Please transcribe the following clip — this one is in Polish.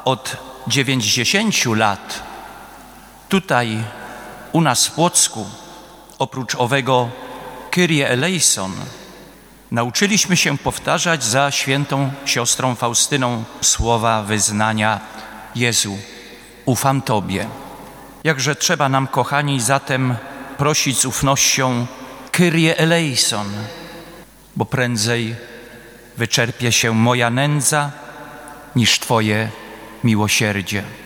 od 90 lat tutaj u nas w Płocku, oprócz owego Kyrie eleison, nauczyliśmy się powtarzać za świętą siostrą Faustyną słowa wyznania: Jezu, ufam Tobie. Jakże trzeba nam, kochani, zatem prosić z ufnością Kyrie eleison, bo prędzej wyczerpie się moja nędza niż Twoje miłosierdzie.